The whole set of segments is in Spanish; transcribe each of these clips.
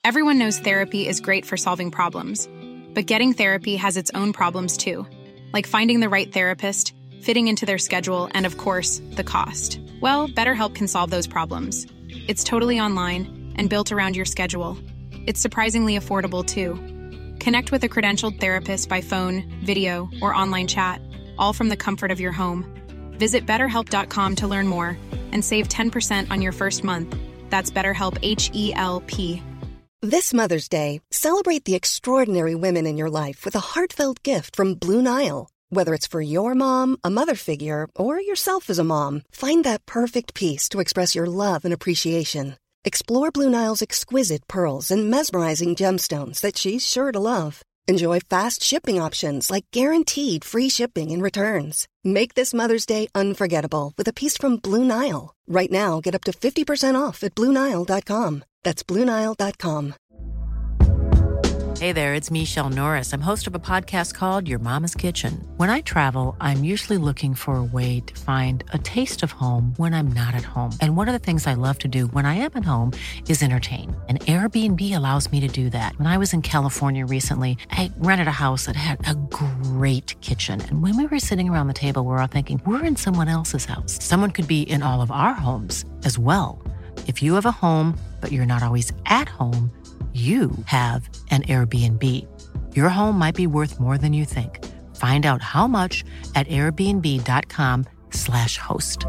Everyone knows therapy is great for solving problems, but getting therapy has its own problems too, like finding the right therapist, fitting into their schedule, and of course, the cost. Well, BetterHelp can solve those problems. It's totally online and built around your schedule. It's surprisingly affordable too. Connect with a credentialed therapist by phone, video, or online chat, all from the comfort of your home. Visit BetterHelp.com to learn more and save 10% on your first month. That's BetterHelp, H-E-L-P. This Mother's Day, celebrate the extraordinary women in your life with a heartfelt gift from Blue Nile. Whether it's for your mom, a mother figure, or yourself as a mom, find that perfect piece to express your love and appreciation. Explore Blue Nile's exquisite pearls and mesmerizing gemstones that she's sure to love. Enjoy fast shipping options like guaranteed free shipping and returns. Make this Mother's Day unforgettable with a piece from Blue Nile. Right now, get up to 50% off at BlueNile.com. That's BlueNile.com. Hey there, it's Michelle Norris. I'm host of a podcast called Your Mama's Kitchen. When I travel, I'm usually looking for a way to find a taste of home when I'm not at home. And one of the things I love to do when I am at home is entertain. And Airbnb allows me to do that. When I was in California recently, I rented a house that had a great kitchen. And when we were sitting around the table, we're all thinking, we're in someone else's house. Someone could be in all of our homes as well. If you have a home, but you're not always at home, you have an Airbnb. Your home might be worth more than you think. Find out how much at airbnb.com/host.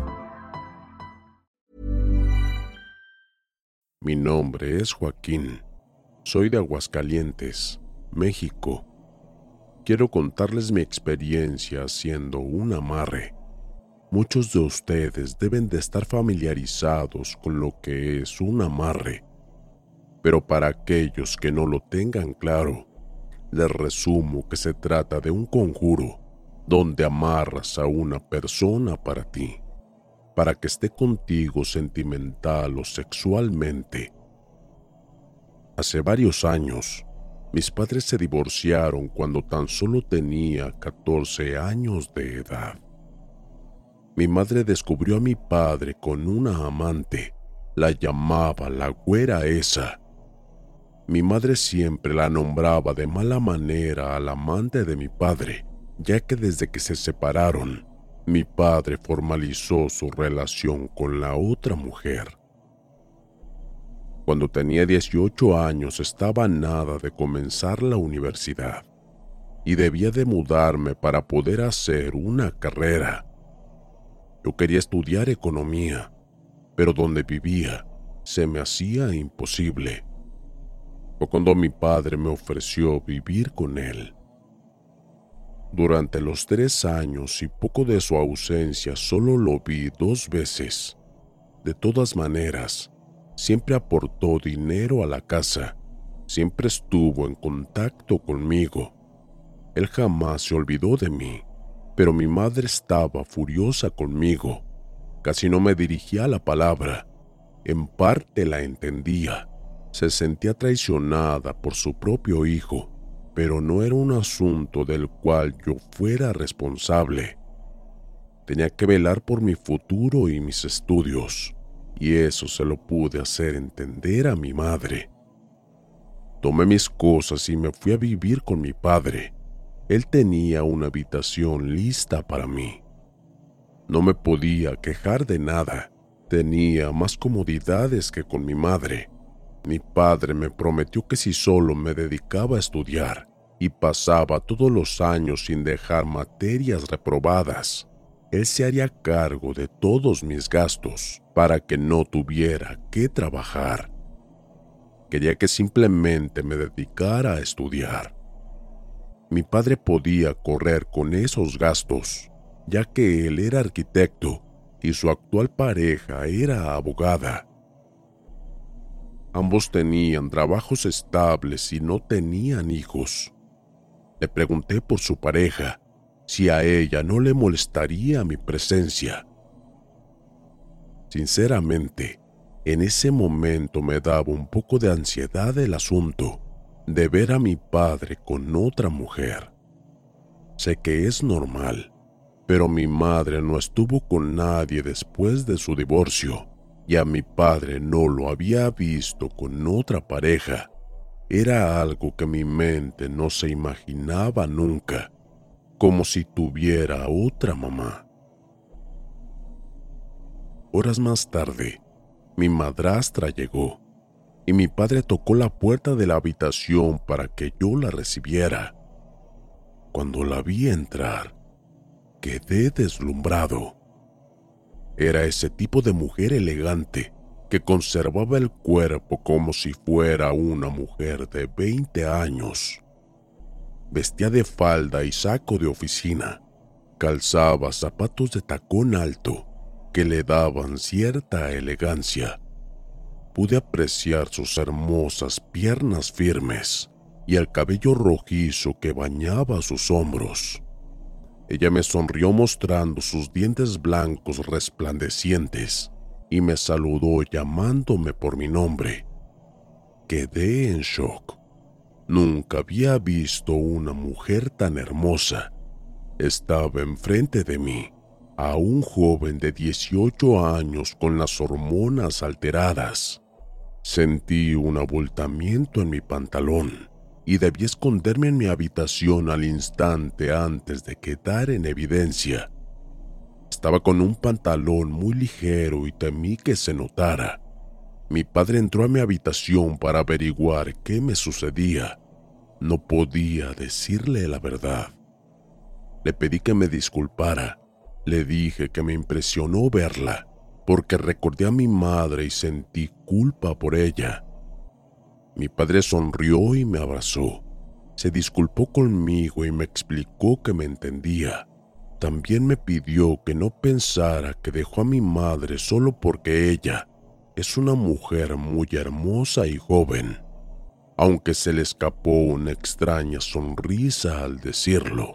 Mi nombre es Joaquín. Soy de Aguascalientes, México. Quiero contarles mi experiencia haciendo un amarre. Muchos de ustedes deben de estar familiarizados con lo que es un amarre. Pero para aquellos que no lo tengan claro, les resumo que se trata de un conjuro donde amarras a una persona para ti, para que esté contigo sentimental o sexualmente. Hace varios años, mis padres se divorciaron cuando tan solo tenía 14 años de edad. Mi madre descubrió a mi padre con una amante, la llamaba la güera esa. Mi madre siempre la nombraba de mala manera al amante de mi padre, ya que desde que se separaron, mi padre formalizó su relación con la otra mujer. Cuando tenía 18 años estaba a nada de comenzar la universidad y debía de mudarme para poder hacer una carrera. Yo quería estudiar economía, pero donde vivía se me hacía imposible. Fue cuando mi padre me ofreció vivir con él. Durante los 3 años y poco de su ausencia solo lo vi 2 veces. De todas maneras, siempre aportó dinero a la casa, siempre estuvo en contacto conmigo. Él jamás se olvidó de mí, pero mi madre estaba furiosa conmigo. Casi no me dirigía la palabra. En parte la entendía. Se sentía traicionada por su propio hijo, pero no era un asunto del cual yo fuera responsable. Tenía que velar por mi futuro y mis estudios, y eso se lo pude hacer entender a mi madre. Tomé mis cosas y me fui a vivir con mi padre. Él tenía una habitación lista para mí. No me podía quejar de nada. Tenía más comodidades que con mi madre. Mi padre me prometió que si solo me dedicaba a estudiar y pasaba todos los años sin dejar materias reprobadas, él se haría cargo de todos mis gastos para que no tuviera que trabajar. Quería que simplemente me dedicara a estudiar. Mi padre podía correr con esos gastos, ya que él era arquitecto y su actual pareja era abogada. Ambos tenían trabajos estables y no tenían hijos. Le pregunté por su pareja, si a ella no le molestaría mi presencia. Sinceramente, en ese momento me daba un poco de ansiedad el asunto de ver a mi padre con otra mujer. Sé que es normal, pero mi madre no estuvo con nadie después de su divorcio. Y a mi padre no lo había visto con otra pareja Era algo que mi mente no se imaginaba nunca, como si tuviera otra mamá. Horas más tarde, mi madrastra llegó y mi padre tocó la puerta de la habitación para que yo la recibiera. Cuando la vi entrar, quedé deslumbrado. Era ese tipo de mujer elegante que conservaba el cuerpo como si fuera una mujer de 20 años. Vestía de falda y saco de oficina. Calzaba zapatos de tacón alto que le daban cierta elegancia. Pude apreciar sus hermosas piernas firmes y el cabello rojizo que bañaba sus hombros. Ella me sonrió mostrando sus dientes blancos resplandecientes y me saludó llamándome por mi nombre. Quedé en shock. Nunca había visto una mujer tan hermosa. Estaba enfrente de mí, a un joven de 18 años con las hormonas alteradas. Sentí un abultamiento en mi pantalón y debí esconderme en mi habitación al instante antes de quedar en evidencia. Estaba con un pantalón muy ligero y temí que se notara. Mi padre entró a mi habitación para averiguar qué me sucedía. No podía decirle la verdad. Le pedí que me disculpara. Le dije que me impresionó verla, porque recordé a mi madre y sentí culpa por ella. Mi padre sonrió y me abrazó. Se disculpó conmigo y me explicó que me entendía. También me pidió que no pensara que dejó a mi madre solo porque ella es una mujer muy hermosa y joven, aunque se le escapó una extraña sonrisa al decirlo.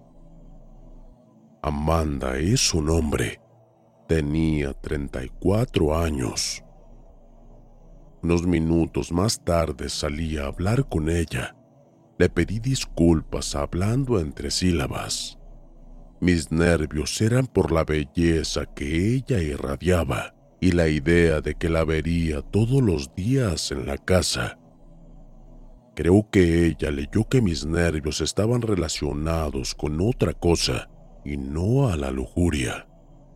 Amanda es su nombre. Tenía 34 años. Unos minutos más tarde salí a hablar con ella. Le pedí disculpas hablando entre sílabas. Mis nervios eran por la belleza que ella irradiaba y la idea de que la vería todos los días en la casa. Creo que ella leyó que mis nervios estaban relacionados con otra cosa y no a la lujuria.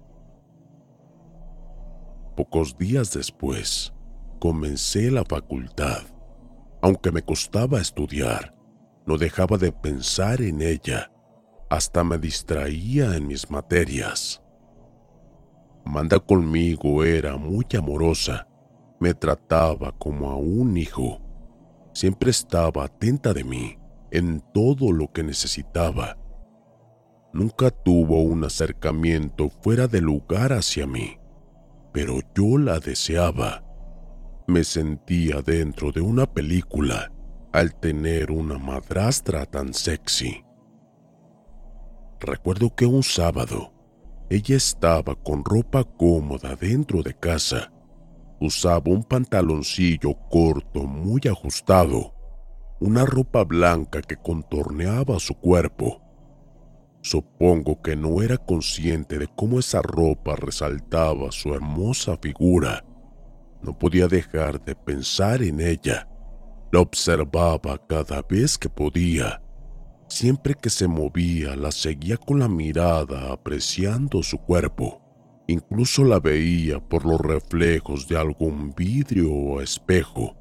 Pocos días después, comencé la facultad. Aunque me costaba estudiar, no dejaba de pensar en ella. Hasta me distraía en mis materias. Amanda conmigo era muy amorosa. Me trataba como a un hijo. Siempre estaba atenta de mí en todo lo que necesitaba. Nunca tuvo un acercamiento fuera de lugar hacia mí, pero yo la deseaba. Me sentía dentro de una película al tener una madrastra tan sexy. Recuerdo que un sábado, ella estaba con ropa cómoda dentro de casa. Usaba un pantaloncillo corto muy ajustado, una ropa blanca que contorneaba su cuerpo. Supongo que no era consciente de cómo esa ropa resaltaba su hermosa figura. No podía dejar de pensar en ella. La observaba cada vez que podía. Siempre que se movía, la seguía con la mirada apreciando su cuerpo. Incluso la veía por los reflejos de algún vidrio o espejo.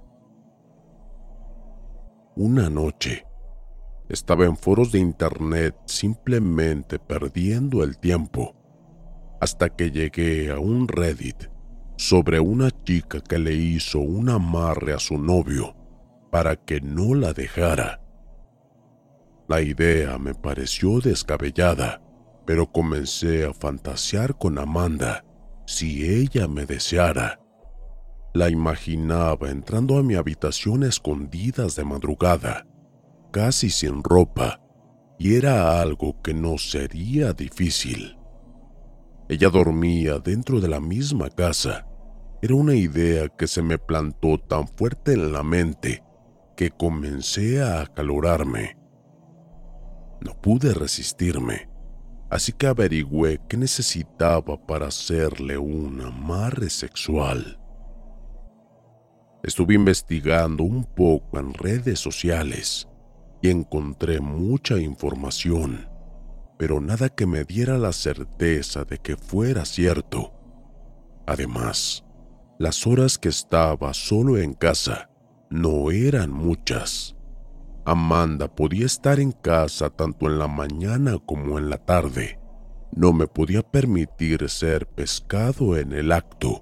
Una noche, estaba en foros de internet simplemente perdiendo el tiempo, hasta que llegué a un Reddit sobre una chica que le hizo un amarre a su novio para que no la dejara. La idea me pareció descabellada, pero comencé a fantasear con Amanda si ella me deseara. La imaginaba entrando a mi habitación a escondidas de madrugada, casi sin ropa, y era algo que no sería difícil. Ella dormía dentro de la misma casa. Era una idea que se me plantó tan fuerte en la mente que comencé a acalorarme. No pude resistirme, así que averigüé qué necesitaba para hacerle un amarre sexual. Estuve investigando un poco en redes sociales y encontré mucha información, pero nada que me diera la certeza de que fuera cierto. Además, las horas que estaba solo en casa no eran muchas. Amanda podía estar en casa tanto en la mañana como en la tarde. No me podía permitir ser pescado en el acto.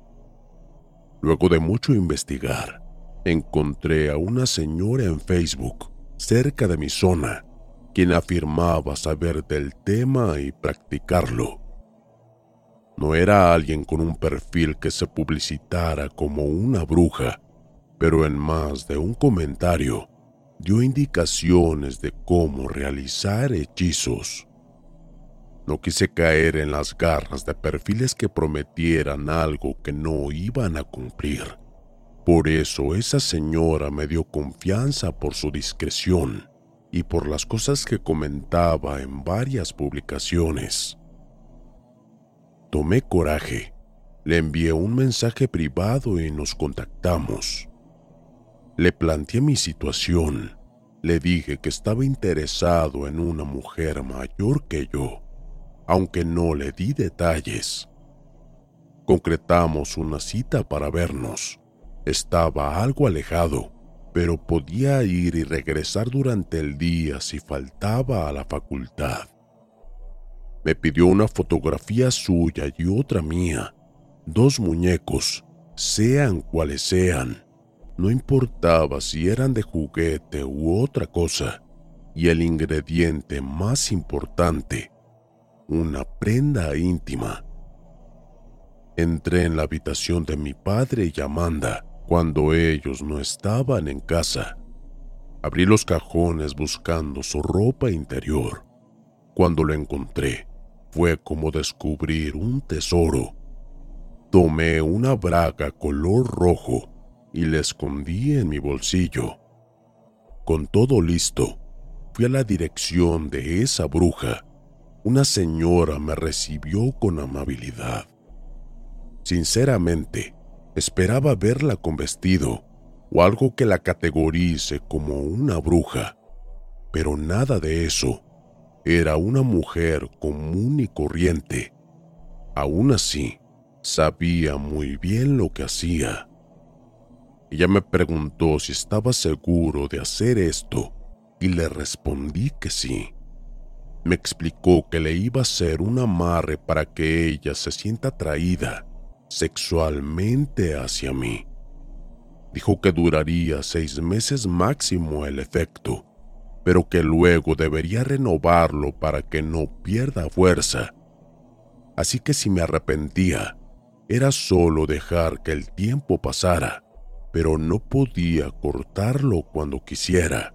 Luego de mucho investigar, encontré a una señora en Facebook, cerca de mi zona, quien afirmaba saber del tema y practicarlo. No era alguien con un perfil que se publicitara como una bruja, pero en más de un comentario dio indicaciones de cómo realizar hechizos. No quise caer en las garras de perfiles que prometieran algo que no iban a cumplir. Por eso esa señora me dio confianza por su discreción y por las cosas que comentaba en varias publicaciones. Tomé coraje, le envié un mensaje privado y nos contactamos. Le planteé mi situación, le dije que estaba interesado en una mujer mayor que yo, aunque no le di detalles. Concretamos una cita para vernos. Estaba algo alejado, pero podía ir y regresar durante el día si faltaba a la facultad. Me pidió una fotografía suya y otra mía, 2 muñecos, sean cuales sean. No importaba si eran de juguete u otra cosa. Y el ingrediente más importante, una prenda íntima. Entré en la habitación de mi padre y Amanda cuando ellos no estaban en casa. Abrí los cajones buscando su ropa interior. Cuando lo encontré, fue como descubrir un tesoro. Tomé una braga color rojo y la escondí en mi bolsillo. Con todo listo, fui a la dirección de esa bruja. Una señora me recibió con amabilidad. Sinceramente, esperaba verla con vestido o algo que la categorice como una bruja, pero nada de eso. Era una mujer común y corriente. Aún así, sabía muy bien lo que hacía. Ella me preguntó si estaba seguro de hacer esto y le respondí que sí. Me explicó que le iba a hacer un amarre para que ella se sienta atraída sexualmente hacia mí. Dijo que duraría 6 meses máximo el efecto, pero que luego debería renovarlo para que no pierda fuerza. Así que si me arrepentía, era solo dejar que el tiempo pasara, pero no podía cortarlo cuando quisiera.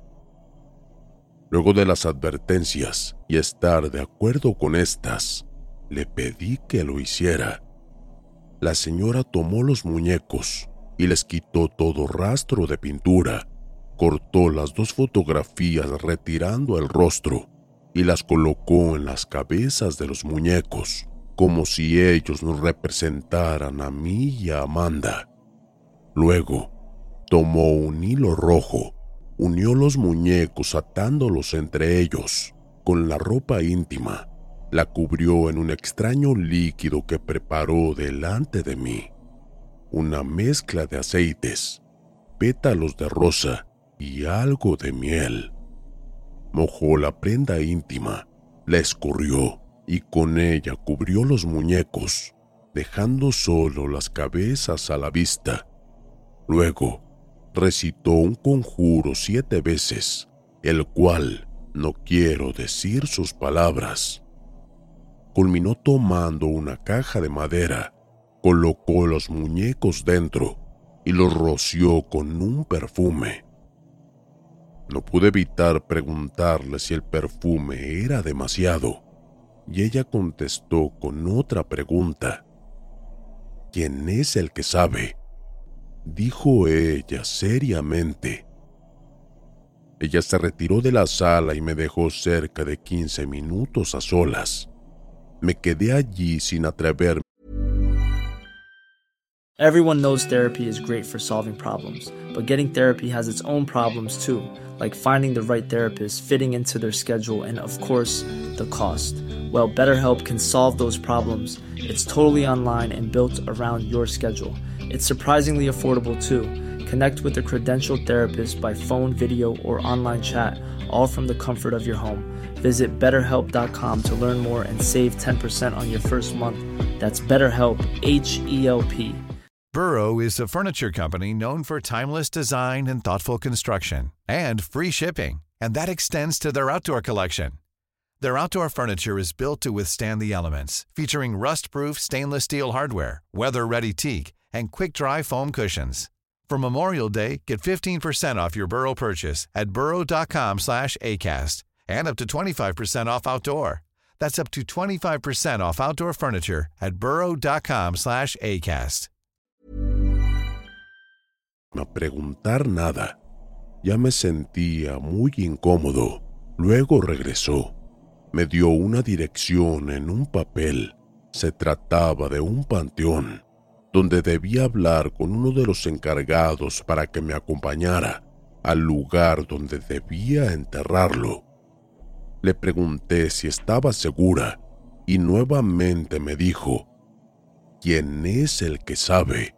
Luego de las advertencias y estar de acuerdo con estas, le pedí que lo hiciera. La señora tomó los muñecos y les quitó todo rastro de pintura, cortó las 2 fotografías retirando el rostro y las colocó en las cabezas de los muñecos, como si ellos nos representaran a mí y a Amanda. Luego, tomó un hilo rojo, unió los muñecos atándolos entre ellos, con la ropa íntima, la cubrió en un extraño líquido que preparó delante de mí. Una mezcla de aceites, pétalos de rosa y algo de miel. Mojó la prenda íntima, la escurrió y con ella cubrió los muñecos, dejando solo las cabezas a la vista. Luego, recitó un conjuro 7 veces, el cual no quiero decir sus palabras. Culminó tomando una caja de madera, colocó los muñecos dentro y los roció con un perfume. No pude evitar preguntarle si el perfume era demasiado, y ella contestó con otra pregunta. ¿Quién es el que sabe?, dijo ella seriamente. Ella se retiró de la sala y me dejó cerca de 15 minutos a solas. Me quedé allí sin atreverme. Everyone knows therapy is great for solving problems, but getting therapy has its own problems too, like finding the right therapist, fitting into their schedule, and of course, the cost. Well, BetterHelp can solve those problems. It's totally online and built around your schedule. It's surprisingly affordable too. Connect with a credentialed therapist by phone, video, or online chat, all from the comfort of your home. Visit BetterHelp.com to learn more and save 10% on your first month. That's BetterHelp, H-E-L-P. Burrow is a furniture company known for timeless design and thoughtful construction, and free shipping, and that extends to their outdoor collection. Their outdoor furniture is built to withstand the elements, featuring rust-proof stainless steel hardware, weather-ready teak, and quick-dry foam cushions. For Memorial Day, get 15% off your Burrow purchase at burrow.com/ACAST and up to 25% off outdoor. That's up to 25% off outdoor furniture at burrow.com/ACAST. A preguntar nada. Ya me sentía muy incómodo. Luego regresó. Me dio una dirección en un papel. Se trataba de un panteón, donde debía hablar con uno de los encargados para que me acompañara al lugar donde debía enterrarlo. Le pregunté si estaba segura y nuevamente me dijo, ¿quién es el que sabe?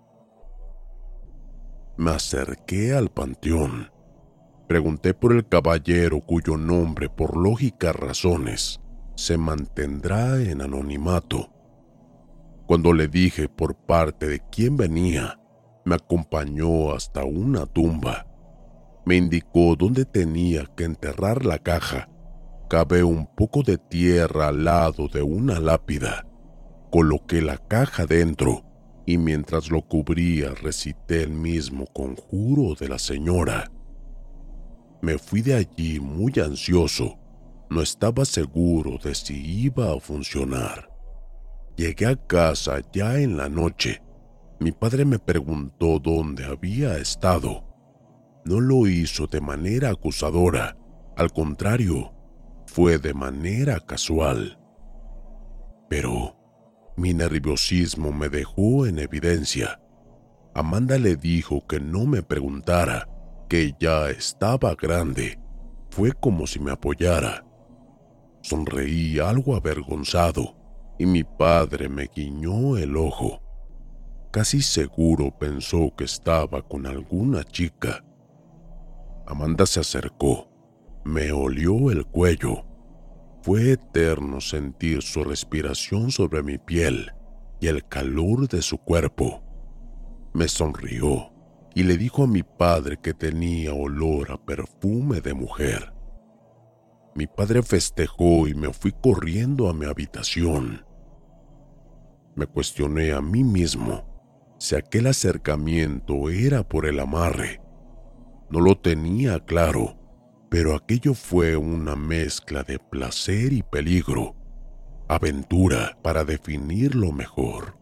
Me acerqué al panteón. Pregunté por el caballero cuyo nombre, por lógicas razones, se mantendrá en anonimato. Cuando le dije por parte de quién venía, me acompañó hasta una tumba. Me indicó dónde tenía que enterrar la caja. Cavé un poco de tierra al lado de una lápida. Coloqué la caja dentro y mientras lo cubría recité el mismo conjuro de la señora. Me fui de allí muy ansioso. No estaba seguro de si iba a funcionar. Llegué a casa ya en la noche. Mi padre me preguntó dónde había estado. No lo hizo de manera acusadora. Al contrario, fue de manera casual. Pero mi nerviosismo me dejó en evidencia. Amanda le dijo que no me preguntara, que ya estaba grande. Fue como si me apoyara. Sonreí algo avergonzado y mi padre me guiñó el ojo. Casi seguro pensó que estaba con alguna chica. Amanda se acercó, me olió el cuello. Fue eterno sentir su respiración sobre mi piel y el calor de su cuerpo. Me sonrió y le dijo a mi padre que tenía olor a perfume de mujer. Mi padre festejó y me fui corriendo a mi habitación. Me cuestioné a mí mismo si aquel acercamiento era por el amarre. No lo tenía claro, pero aquello fue una mezcla de placer y peligro, aventura para definirlo mejor.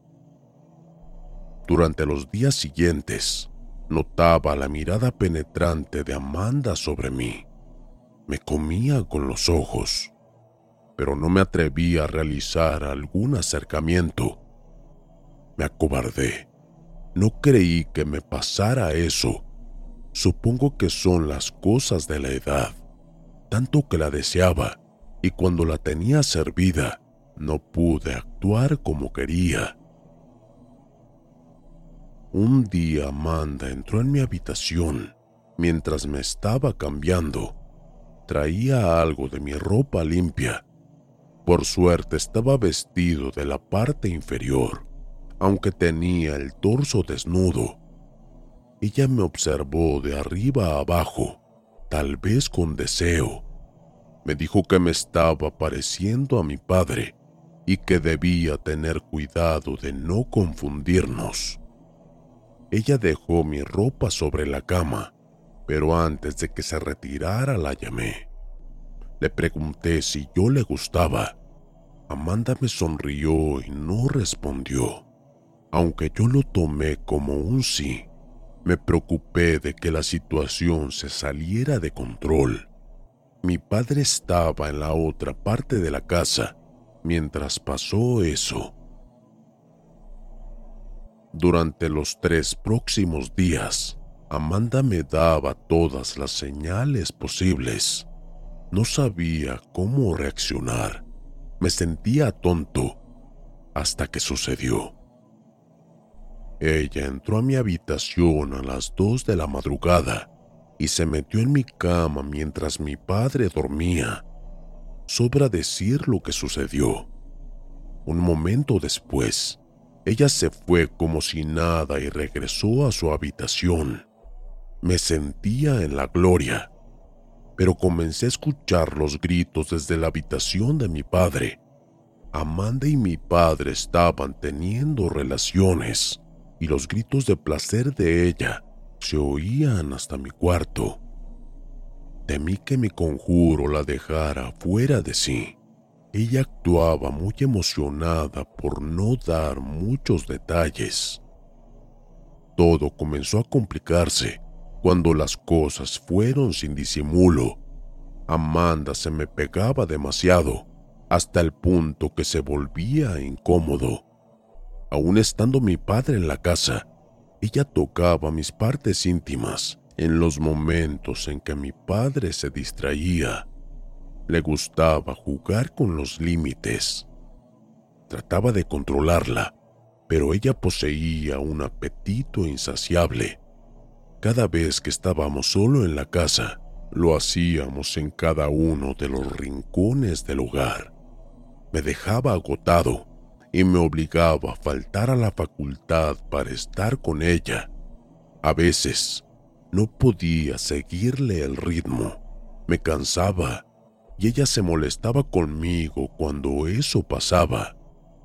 Durante los días siguientes, notaba la mirada penetrante de Amanda sobre mí. Me comía con los ojos, pero no me atreví a realizar algún acercamiento. Me acobardé. No creí que me pasara eso. Supongo que son las cosas de la edad. Tanto que la deseaba, y cuando la tenía servida, no pude actuar como quería. Un día Amanda entró en mi habitación mientras me estaba cambiando. Traía algo de mi ropa limpia. Por suerte estaba vestido de la parte inferior, aunque tenía el torso desnudo. Ella me observó de arriba a abajo, tal vez con deseo. Me dijo que me estaba pareciendo a mi padre y que debía tener cuidado de no confundirnos. Ella dejó mi ropa sobre la cama, pero antes de que se retirara la llamé. Le pregunté si yo le gustaba. Amanda me sonrió y no respondió. Aunque yo lo tomé como un sí, me preocupé de que la situación se saliera de control. Mi padre estaba en la otra parte de la casa mientras pasó eso. Durante los 3 próximos días, Amanda me daba todas las señales posibles. No sabía cómo reaccionar. Me sentía tonto hasta que sucedió. Ella entró a mi habitación a las 2 de la madrugada y se metió en mi cama mientras mi padre dormía. Sobra decir lo que sucedió. Un momento después, ella se fue como si nada y regresó a su habitación. Me sentía en la gloria, pero comencé a escuchar los gritos desde la habitación de mi padre. Amanda y mi padre estaban teniendo relaciones y los gritos de placer de ella se oían hasta mi cuarto. Temí que mi conjuro la dejara fuera de sí. Ella actuaba muy emocionada por no dar muchos detalles. Todo comenzó a complicarse cuando las cosas fueron sin disimulo. Amanda se me pegaba demasiado, hasta el punto que se volvía incómodo. Aún estando mi padre en la casa, ella tocaba mis partes íntimas en los momentos en que mi padre se distraía. Le gustaba jugar con los límites. Trataba de controlarla, pero ella poseía un apetito insaciable. Cada vez que estábamos solo en la casa, lo hacíamos en cada uno de los rincones del hogar. Me dejaba agotado y me obligaba a faltar a la facultad para estar con ella. A veces no podía seguirle el ritmo. Me cansaba y ella se molestaba conmigo cuando eso pasaba.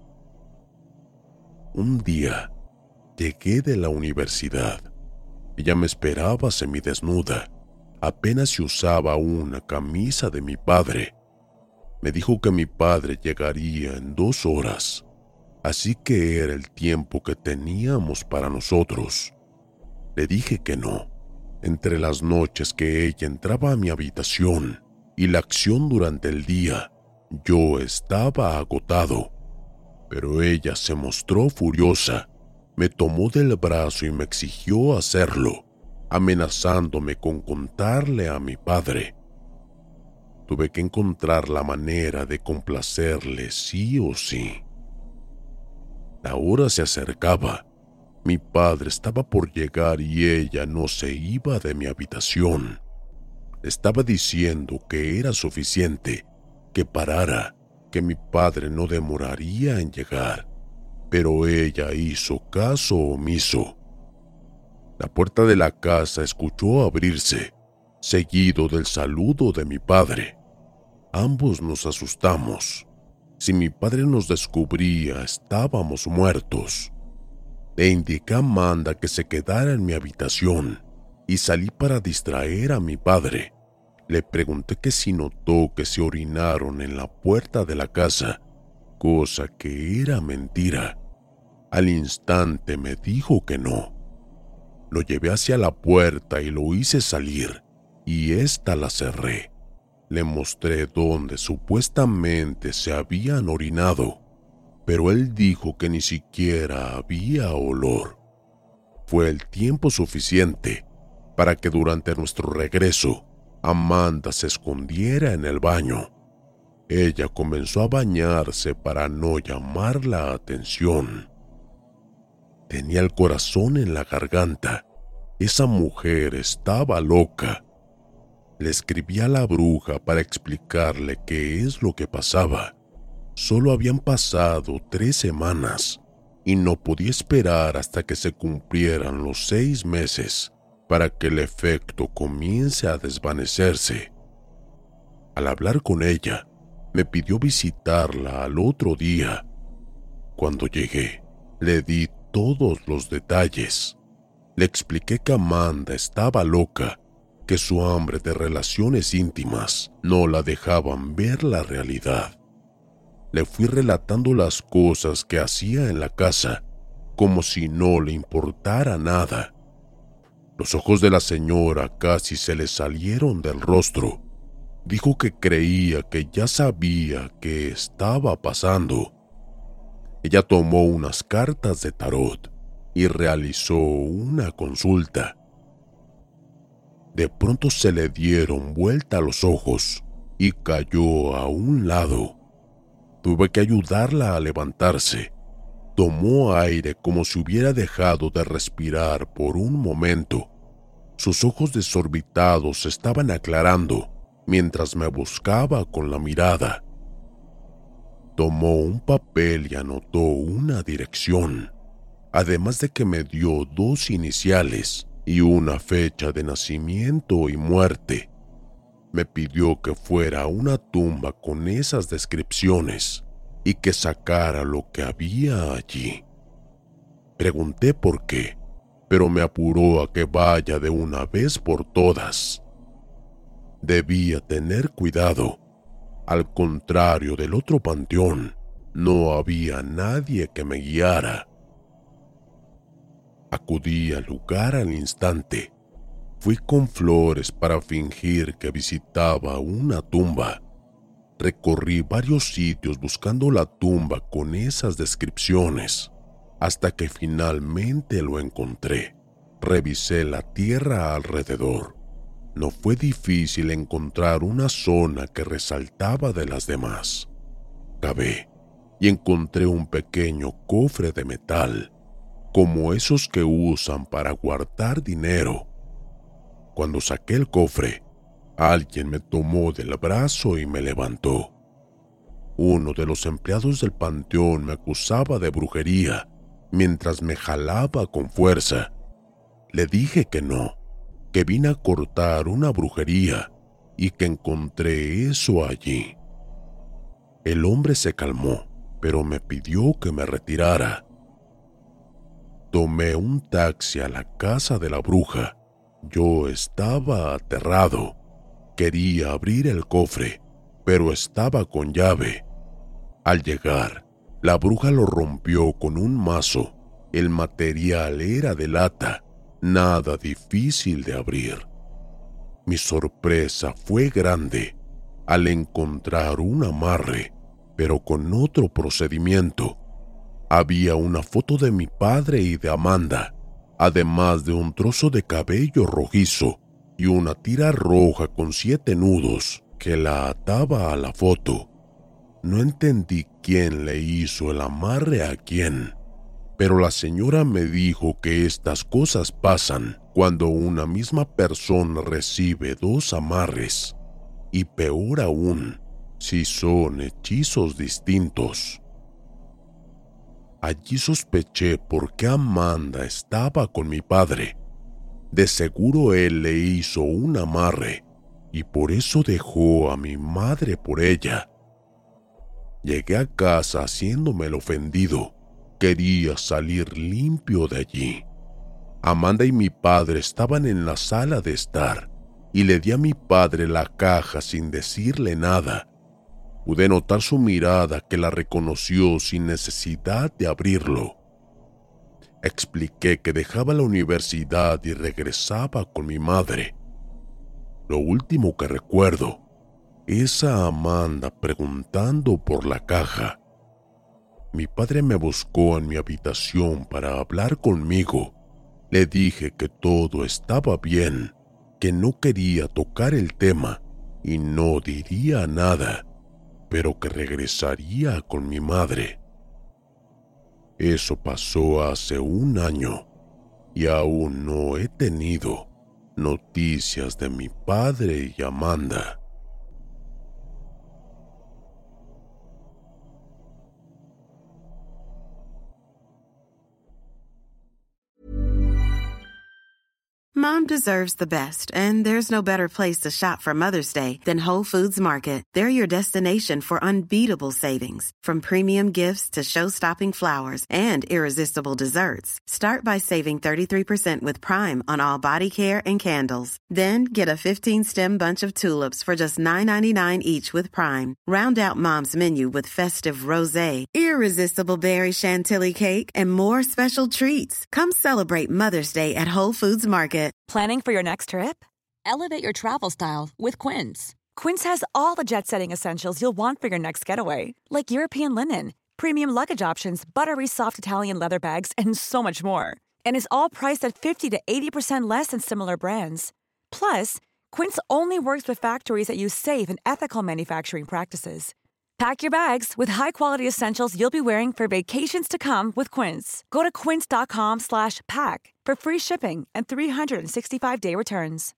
Un día llegué de la universidad. Ella me esperaba semidesnuda. Apenas si usaba una camisa de mi padre. Me dijo que mi padre llegaría en 2 horas, así que era el tiempo que teníamos para nosotros. Le dije que no. Entre las noches que ella entraba a mi habitación y la acción durante el día, yo estaba agotado. Pero ella se mostró furiosa. Me tomó del brazo y me exigió hacerlo, amenazándome con contarle a mi padre. Tuve que encontrar la manera de complacerle sí o sí. La hora se acercaba. Mi padre estaba por llegar y ella no se iba de mi habitación. Estaba diciendo que era suficiente, que parara, que mi padre no demoraría en llegar. Pero ella hizo caso omiso. La puerta de la casa escuchó abrirse, seguido del saludo de mi padre. Ambos nos asustamos. Si mi padre nos descubría, estábamos muertos. Le indiqué a Amanda que se quedara en mi habitación y salí para distraer a mi padre. Le pregunté que si notó que se orinaron en la puerta de la casa, cosa que era mentira. Al instante me dijo que no. Lo llevé hacia la puerta y lo hice salir, y ésta la cerré. Le mostré dónde supuestamente se habían orinado, pero él dijo que ni siquiera había olor. Fue el tiempo suficiente para que durante nuestro regreso, Amanda se escondiera en el baño. Ella comenzó a bañarse para no llamar la atención. Tenía el corazón en la garganta. Esa mujer estaba loca. Le escribí a la bruja para explicarle qué es lo que pasaba. Solo habían pasado 3 semanas y no podía esperar hasta que se cumplieran los 6 meses para que el efecto comience a desvanecerse. Al hablar con ella, me pidió visitarla al otro día. Cuando llegué, le di todos los detalles. Le expliqué que Amanda estaba loca, que su hambre de relaciones íntimas no la dejaban ver la realidad. Le fui relatando las cosas que hacía en la casa, como si no le importara nada. Los ojos de la señora casi se le salieron del rostro. Dijo que creía que ya sabía qué estaba pasando. Ella tomó unas cartas de tarot y realizó una consulta. De pronto se le dieron vuelta los ojos y cayó a un lado. Tuve que ayudarla a levantarse. Tomó aire como si hubiera dejado de respirar por un momento. Sus ojos desorbitados se estaban aclarando mientras me buscaba con la mirada. Tomó un papel y anotó una dirección, además de que me dio 2 iniciales y una fecha de nacimiento y muerte. Me pidió que fuera a una tumba con esas descripciones y que sacara lo que había allí. Pregunté por qué, pero me apuró a que vaya de una vez por todas. Debía tener cuidado. Al contrario del otro panteón, no había nadie que me guiara. Acudí al lugar al instante. Fui con flores para fingir que visitaba una tumba. Recorrí varios sitios buscando la tumba con esas descripciones, hasta que finalmente lo encontré. Revisé la tierra alrededor. No fue difícil encontrar una zona que resaltaba de las demás. Cavé y encontré un pequeño cofre de metal, como esos que usan para guardar dinero. Cuando saqué el cofre, alguien me tomó del brazo y me levantó. Uno de los empleados del panteón me acusaba de brujería mientras me jalaba con fuerza. Le dije que no, que vine a cortar una brujería y que encontré eso allí. El hombre se calmó, pero me pidió que me retirara. Tomé un taxi a la casa de la bruja. Yo estaba aterrado. Quería abrir el cofre, pero estaba con llave. Al llegar, la bruja lo rompió con un mazo. El material era de lata, nada difícil de abrir. Mi sorpresa fue grande al encontrar un amarre, pero con otro procedimiento. Había una foto de mi padre y de Amanda, además de un trozo de cabello rojizo y una tira roja con 7 nudos que la ataba a la foto. No entendí quién le hizo el amarre a quién, pero la señora me dijo que estas cosas pasan cuando una misma persona recibe 2 amarres, y peor aún, si son hechizos distintos. Allí sospeché por qué Amanda estaba con mi padre. De seguro él le hizo un amarre y por eso dejó a mi madre por ella. Llegué a casa haciéndome el ofendido. Quería salir limpio de allí. Amanda y mi padre estaban en la sala de estar y le di a mi padre la caja sin decirle nada. Pude notar su mirada que la reconoció sin necesidad de abrirlo. Expliqué que dejaba la universidad y regresaba con mi madre. Lo último que recuerdo es a Amanda preguntando por la caja. Mi padre me buscó en mi habitación para hablar conmigo. Le dije que todo estaba bien, que no quería tocar el tema y no diría nada, pero que regresaría con mi madre. Eso pasó hace 1 año y aún no he tenido noticias de mi padre y Amanda. Mom deserves the best, and there's no better place to shop for Mother's Day than Whole Foods Market. They're your destination for unbeatable savings, from premium gifts to show-stopping flowers and irresistible desserts. Start by saving 33% with Prime on all body care and candles. Then get a 15-stem bunch of tulips for just $9.99 each with Prime. Round out Mom's menu with festive rosé, irresistible berry chantilly cake, and more special treats. Come celebrate Mother's Day at Whole Foods Market. Planning for your next trip? Elevate your travel style with Quince. Quince has all the jet-setting essentials you'll want for your next getaway, like European linen, premium luggage options, buttery soft Italian leather bags, and so much more. And is all priced at 50 to 80% less than similar brands. Plus, Quince only works with factories that use safe and ethical manufacturing practices. Pack your bags with high-quality essentials you'll be wearing for vacations to come with Quince. Go to quince.com/pack for free shipping and 365-day returns.